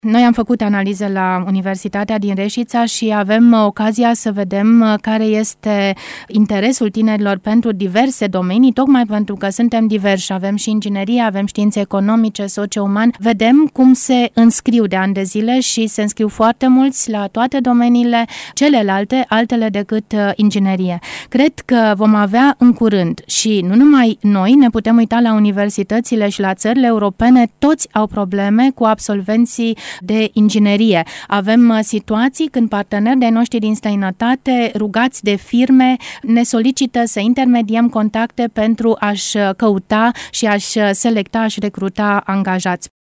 Noi am făcut analize la Universitatea din Reșița și avem ocazia să vedem care este interesul tinerilor pentru diverse domenii, tocmai pentru că suntem diversi. Avem și inginerie, avem științe economice, socio-uman. Vedem cum se înscriu de ani de zile și se înscriu foarte mulți la toate domeniile celelalte, altele decât inginerie. Cred că vom avea în curând și nu numai noi ne putem uita la universitățile și la țările europene, toți au probleme cu absolvenții de inginerie. Avem situații când parteneri de noștri din străinătate, rugați de firme, ne solicită să intermediem contacte pentru a-și căuta și a-și selecta și recruta angajați.